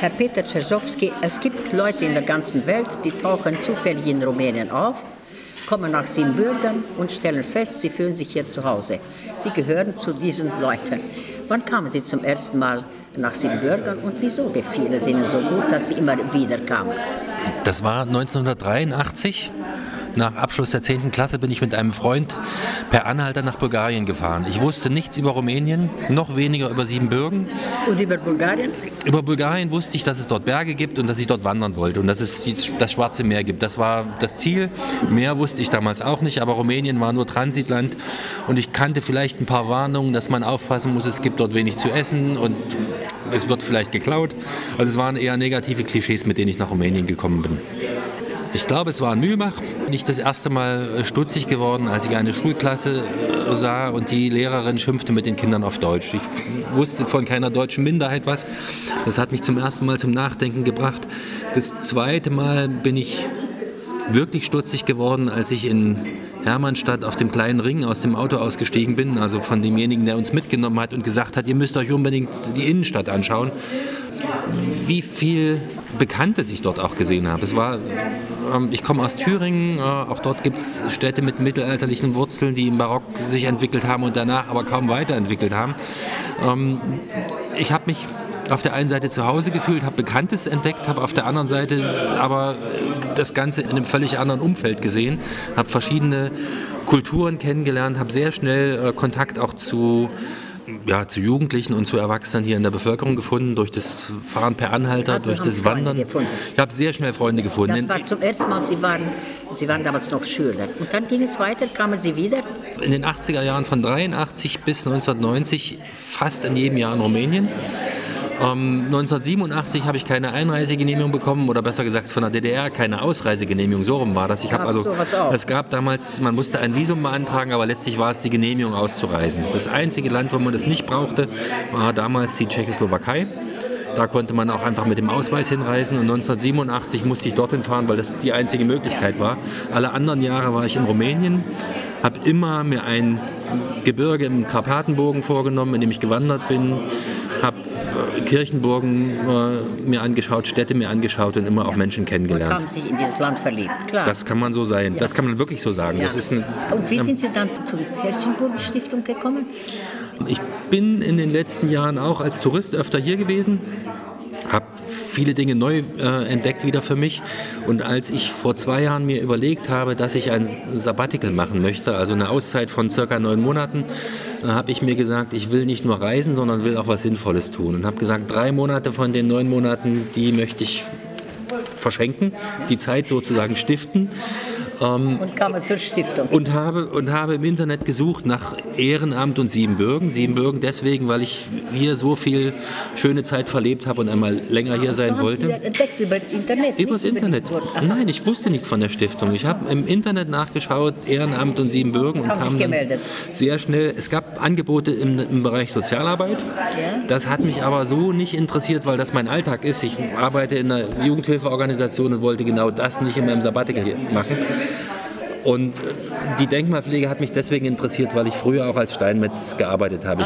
Herr Peter Czerzowski, es gibt Leute in der ganzen Welt, die tauchen zufällig in Rumänien auf, kommen nach Siebenbürgen und stellen fest, sie fühlen sich hier zu Hause. Sie gehören zu diesen Leuten. Wann kamen Sie zum ersten Mal nach Siebenbürgen und wieso gefiel es Ihnen so gut, dass Sie immer wieder kamen? Das war 1983. Nach Abschluss der 10. Klasse bin ich mit einem Freund per Anhalter nach Bulgarien gefahren. Ich wusste nichts über Rumänien, noch weniger über Siebenbürgen. Und über Bulgarien? Über Bulgarien wusste ich, dass es dort Berge gibt und dass ich dort wandern wollte und dass es das Schwarze Meer gibt. Das war das Ziel. Mehr wusste ich damals auch nicht, aber Rumänien war nur Transitland und ich kannte vielleicht ein paar Warnungen, dass man aufpassen muss, es gibt dort wenig zu essen und es wird vielleicht geklaut. Also es waren eher negative Klischees, mit denen ich nach Rumänien gekommen bin. Ich glaube, es war in Mühlbach. Bin ich das erste Mal stutzig geworden, als ich eine Schulklasse sah und die Lehrerin schimpfte mit den Kindern auf Deutsch. Ich wusste von keiner deutschen Minderheit was. Das hat mich zum ersten Mal zum Nachdenken gebracht. Das zweite Mal bin ich wirklich stutzig geworden, als ich in Hermannstadt auf dem kleinen Ring aus dem Auto ausgestiegen bin, also von demjenigen, der uns mitgenommen hat und gesagt hat, ihr müsst euch unbedingt die Innenstadt anschauen. Wie viel Bekanntes ich dort auch gesehen habe. Ich komme aus Thüringen, auch dort gibt es Städte mit mittelalterlichen Wurzeln, die im Barock sich entwickelt haben und danach aber kaum weiterentwickelt haben. Ich habe mich auf der einen Seite zu Hause gefühlt, habe Bekanntes entdeckt, habe auf der anderen Seite aber das Ganze in einem völlig anderen Umfeld gesehen, habe verschiedene Kulturen kennengelernt, habe sehr schnell Kontakt auch zu Jugendlichen und zu Erwachsenen hier in der Bevölkerung gefunden, durch das Fahren per Anhalter, durch das Wandern. Ich habe sehr schnell Freunde gefunden. Das war zum ersten Mal, Sie waren damals noch Schüler. Und dann ging es weiter, kamen Sie wieder? In den 80er Jahren von 83 bis 1990 fast in jedem Jahr in Rumänien. 1987 habe ich keine Einreisegenehmigung bekommen oder besser gesagt von der DDR keine Ausreisegenehmigung, so rum war das. Es gab damals, man musste ein Visum beantragen, aber letztlich war es die Genehmigung auszureisen. Das einzige Land, wo man das nicht brauchte, war damals die Tschechoslowakei. Da konnte man auch einfach mit dem Ausweis hinreisen und 1987 musste ich dorthin fahren, weil das die einzige Möglichkeit war. Alle anderen Jahre war ich in Rumänien, habe immer mir ein Gebirge im Karpatenbogen vorgenommen, in dem ich gewandert bin, habe Kirchenburgen mir angeschaut, Städte mir angeschaut und immer auch Menschen kennengelernt. Und haben sich in dieses Land verliebt, klar. Das kann man so sein, das kann man wirklich so sagen. Ja. Das ist und wie sind Sie dann zur Kirchenburgen-Stiftung gekommen? Ich bin in den letzten Jahren auch als Tourist öfter hier gewesen, habe viele Dinge neu entdeckt wieder für mich und als ich vor 2 Jahren mir überlegt habe, dass ich ein Sabbatical machen möchte, also eine Auszeit von circa 9 Monaten, habe ich mir gesagt, ich will nicht nur reisen, sondern will auch was Sinnvolles tun und habe gesagt, 3 Monate von den 9 Monaten, die möchte ich verschenken, die Zeit sozusagen stiften. Und kam zur Stiftung. Und habe im Internet gesucht nach Ehrenamt und Siebenbürgen. Siebenbürgen deswegen, weil ich hier so viel schöne Zeit verlebt habe und einmal länger hier sein wollte. Sie entdeckt über das Internet? Über das Internet. Nein, ich wusste nichts von der Stiftung. Ich habe im Internet nachgeschaut, Ehrenamt und Siebenbürgen und kam dann sehr schnell. Es gab Angebote im Bereich Sozialarbeit. Ja. Das hat mich aber so nicht interessiert, weil das mein Alltag ist. Ich arbeite in einer Jugendhilfeorganisation und wollte genau das nicht in meinem Sabbatical machen. Und die Denkmalpflege hat mich deswegen interessiert, weil ich früher auch als Steinmetz gearbeitet habe. Ich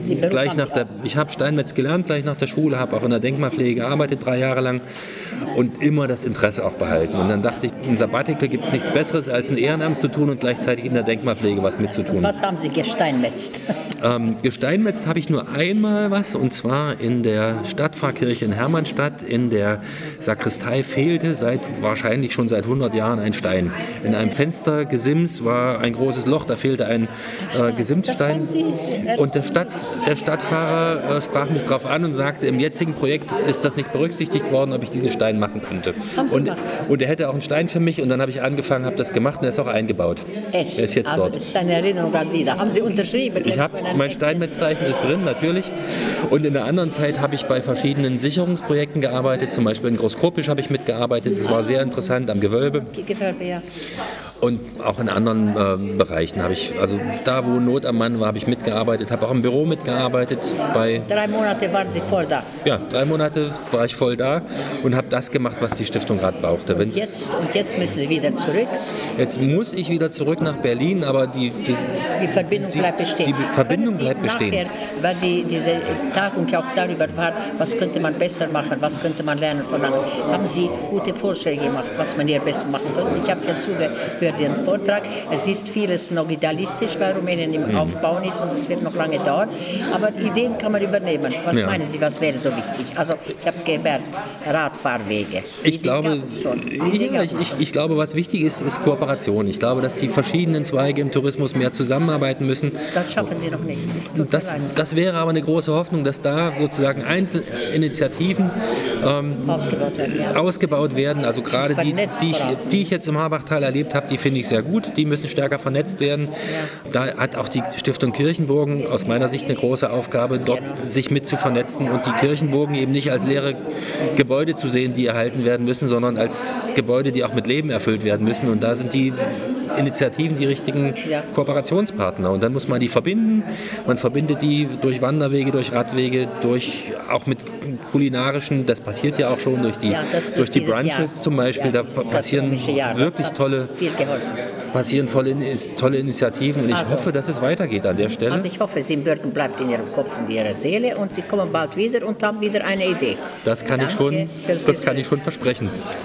habe Steinmetz gelernt gleich nach der Schule, habe auch in der Denkmalpflege gearbeitet 3 Jahre lang und immer das Interesse auch behalten. Und dann dachte ich, im Sabbatical gibt es nichts Besseres, als ein Ehrenamt zu tun und gleichzeitig in der Denkmalpflege was mitzutun. Was haben Sie gesteinmetzt? Gesteinmetzt habe ich nur einmal was, und zwar in der Stadtpfarrkirche in Hermannstadt. In der Sakristei fehlte wahrscheinlich schon seit 100 Jahren ein Stein. In einem Fenstergesims war ein großes Loch, da fehlte ein Gesimsstein. Und der Stadtpfarrer sprach mich darauf an und sagte, im jetzigen Projekt ist das nicht berücksichtigt worden, ob ich diesen Stein machen könnte. Und er hätte auch einen Stein für mich, und dann habe ich angefangen, habe das gemacht und er ist auch eingebaut. Echt? Er ist jetzt dort. Das ist eine Erinnerung an Sie, da haben Sie unterschrieben. Mein Steinmetzzeichen ist drin, natürlich. Und in der anderen Zeit habe ich bei verschiedenen Sicherungsprojekten gearbeitet, zum Beispiel in Großkropisch habe ich mitgearbeitet, das war sehr interessant, am Gewölbe. Die Gewölbe, ja. Und auch in anderen Bereichen habe ich, also da, wo Not am Mann war, habe ich mitgearbeitet, habe auch im Büro mitgearbeitet. 3 Monate waren Sie voll da. Ja, 3 Monate war ich voll da und habe das gemacht, was die Stiftung gerade brauchte. Und jetzt müssen Sie wieder zurück. Jetzt muss ich wieder zurück nach Berlin, aber die Verbindung bleibt bestehen. Die Verbindung bleibt bestehen. Nachher, weil diese Tagung ja auch darüber war, was könnte man besser machen, was könnte man lernen von anderen. Haben Sie gute Vorschläge gemacht, was man hier besser machen könnte? Ich habe ja zugehört den Vortrag. Es ist vieles noch idealistisch, weil Rumänien im Aufbauen ist und es wird noch lange dauern. Aber Ideen kann man übernehmen. Was meinen Sie, was wäre so wichtig? Also ich habe gehört, Radfahrwege. Ich glaube, was wichtig ist, ist Kooperation. Ich glaube, dass die verschiedenen Zweige im Tourismus mehr zusammenarbeiten müssen. Das schaffen Sie noch nicht. Das wäre aber eine große Hoffnung, dass da sozusagen Einzelinitiativen ausgebaut werden. Also gerade die ich jetzt im Harbachtal erlebt habe, die finde ich sehr gut. Die müssen stärker vernetzt werden. Ja. Da hat auch die Stiftung Kirchenburgen aus meiner Sicht eine große Aufgabe, dort sich mit zu vernetzen und die Kirchenburgen eben nicht als leere Gebäude zu sehen, die erhalten werden müssen, sondern als Gebäude, die auch mit Leben erfüllt werden müssen. Und da sind die Initiativen die richtigen Kooperationspartner. Und dann muss man die verbinden. Man verbindet die durch Wanderwege, durch Radwege, auch mit kulinarischen, das passiert ja auch schon durch die Brunches zum Beispiel. Da passieren wirklich tolle Initiativen und ich hoffe, dass es weitergeht an der Stelle. Also ich hoffe, Siebenbürgen bleibt in Ihrem Kopf und Ihrer Seele und Sie kommen bald wieder und haben wieder eine Idee. Das kann ich schon versprechen.